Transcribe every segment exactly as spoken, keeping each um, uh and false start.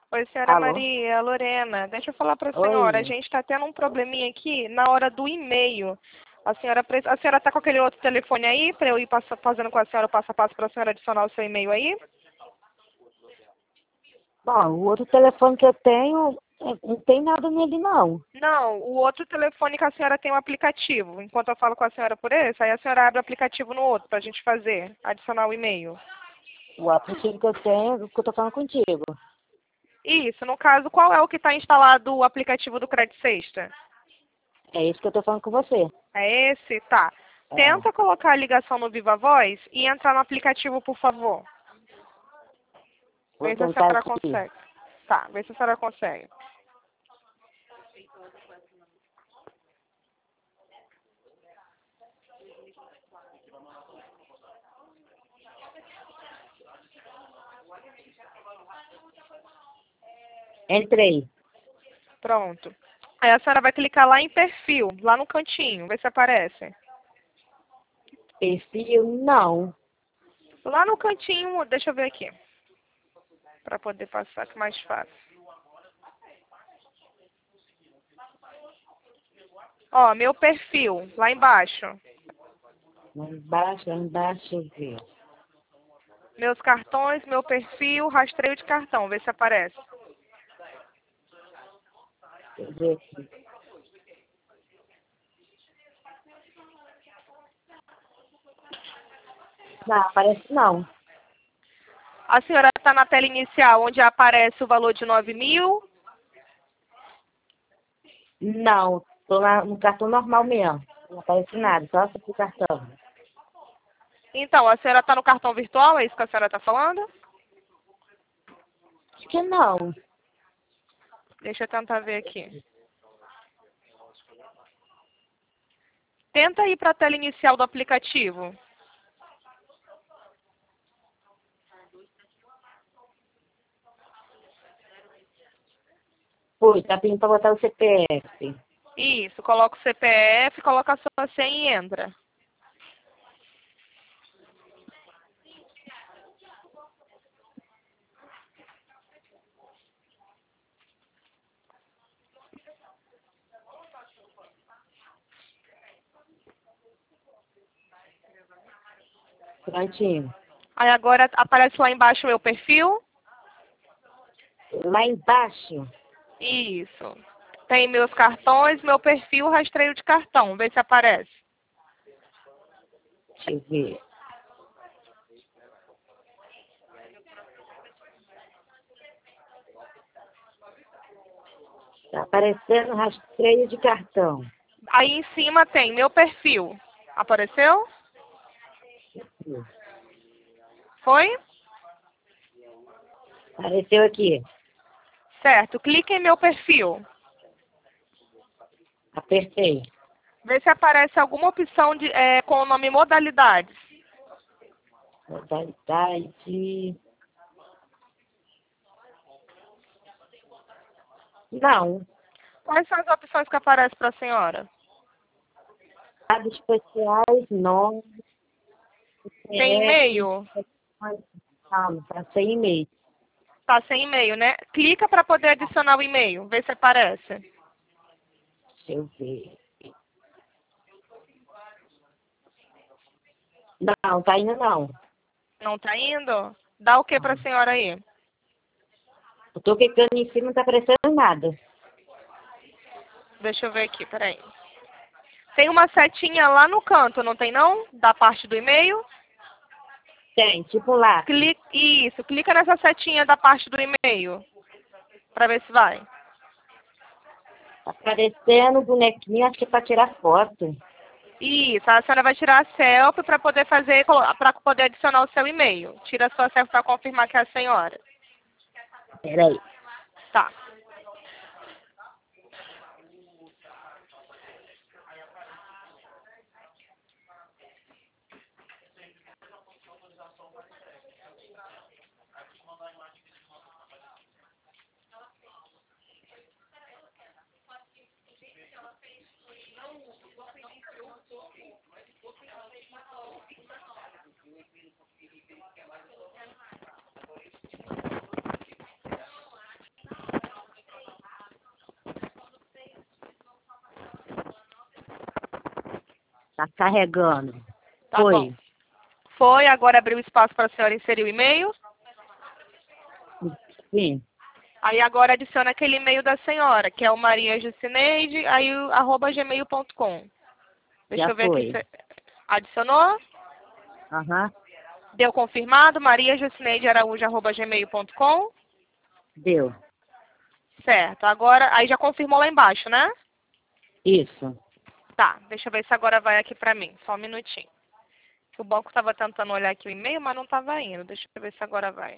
Oi, senhora Alô? Maria, Lorena, deixa eu falar para a senhora, a Oi. gente está tendo um probleminha aqui na hora do e-mail. A senhora pre- a senhora está com aquele outro telefone aí para eu ir passa- fazendo com a senhora o passo a passo para a senhora adicionar o seu e-mail aí? Bom, o outro telefone que eu tenho, é, não tem nada nele, não. Não, o outro telefone que a senhora tem o aplicativo. Enquanto eu falo com a senhora por esse, aí a senhora abre o aplicativo no outro para a gente fazer, adicionar o e-mail. O aplicativo que eu tenho, é o que eu tô falando contigo. Isso, no caso, qual é o que está instalado o aplicativo do Credit Sexta? É isso que eu tô falando com você. É esse? Tá. É. Tenta colocar a ligação no Viva Voz e entrar no aplicativo, por favor. Vou Vê se a tentar senhora aqui. consegue. Tá, vê se a senhora consegue. Entrei. Pronto. Aí a senhora vai clicar lá em perfil, lá no cantinho, vê se aparece. Perfil, não. Lá no cantinho, deixa eu ver aqui. Pra poder passar que mais fácil. Ó, meu perfil, lá embaixo. Lá embaixo, lá embaixo, deixa eu ver. Meus cartões, meu perfil, rastreio de cartão, vê se aparece. Deixa eu ver aqui. Não, aparece não. A senhora está na tela inicial, onde aparece o valor de nove mil. Não, tô na- no cartão normal mesmo. Não aparece nada, só esse cartão. Então, a senhora está no cartão virtual, é isso que a senhora está falando? Acho que não. Deixa eu tentar ver aqui. Tenta ir para a tela inicial do aplicativo. Pô, tá pedindo pra botar o C P F. Isso, coloca o C P F, coloca a sua senha e entra. Prontinho. Aí agora aparece lá embaixo o meu perfil. Lá embaixo. Isso. Tem meus cartões, meu perfil, rastreio de cartão. Vê se aparece. Deixa eu ver. Tá aparecendo rastreio de cartão. Aí em cima tem meu perfil. Apareceu? Foi? Apareceu aqui. Certo. Clique em meu perfil. Apertei. Vê se aparece alguma opção de, é, com o nome modalidades. Modalidade. Não. Quais são as opções que aparecem para a senhora? Dados especiais, nome, Tem C P F. e-mail? Calma, tá sem e-mail. Tá sem e-mail, né? Clica para poder adicionar o e-mail. Vê se aparece. Deixa eu ver. Não, tá indo não. Não tá indo? Dá o que para a senhora aí? Eu tô clicando em cima, não tá aparecendo nada. Deixa eu ver aqui, peraí. Tem uma setinha lá no canto, não tem não? Da parte do e-mail? Tem, tipo um lápis. Clica, isso, clica nessa setinha da parte do e-mail. Para ver se vai. Tá aparecendo o bonequinho, acho que é pra tirar foto. Isso, a senhora vai tirar a selfie para poder fazer, para poder adicionar o seu e-mail. Tira a sua selfie para confirmar que é a senhora. Peraí. Tá. Tá carregando. Tá Foi. bom. Foi, agora abriu espaço para a senhora inserir o e-mail. Sim. Aí agora adiciona aquele e-mail da senhora, que é o Maria Jucineide, aí o arroba gmail ponto com. Deixa Já eu ver aqui. foi. Se... Adicionou? Aham. Deu confirmado? Maria Jucineide Araújo, arroba gmail ponto com. Deu. Certo. Agora, aí já confirmou lá embaixo, né? Isso. Tá, deixa eu ver se agora vai aqui pra mim. Só um minutinho. O banco estava tentando olhar aqui o e-mail, mas não estava indo. Deixa eu ver se agora vai.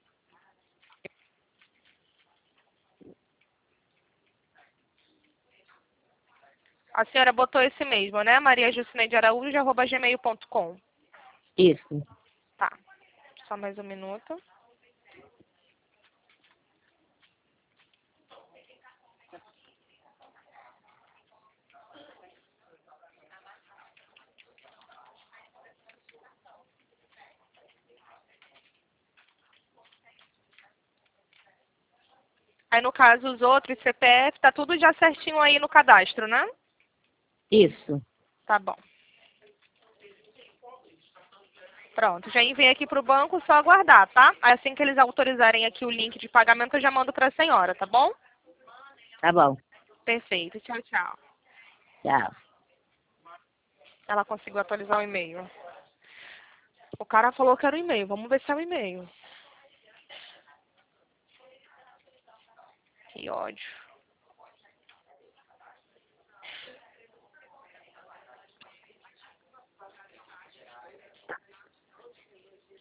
A senhora botou esse mesmo, né? Maria Jucineide Araújo, arroba gmail ponto com. Isso. Tá. Só mais um minuto. Aí, no caso, os outros, C P F, tá tudo já certinho aí no cadastro, né? Isso. Tá bom. Pronto, já enviei aqui pro banco, só aguardar, tá? Aí, assim que eles autorizarem aqui o link de pagamento, eu já mando pra senhora, tá bom? Tá bom. Perfeito. Tchau, tchau. Tchau. Ela conseguiu atualizar o e-mail. O cara falou que era o e-mail. Vamos ver se é o e-mail. Que ódio.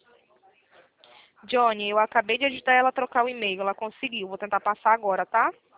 Johnny, eu acabei de ajudar ela a trocar o e-mail. Ela conseguiu. Vou tentar passar agora, tá?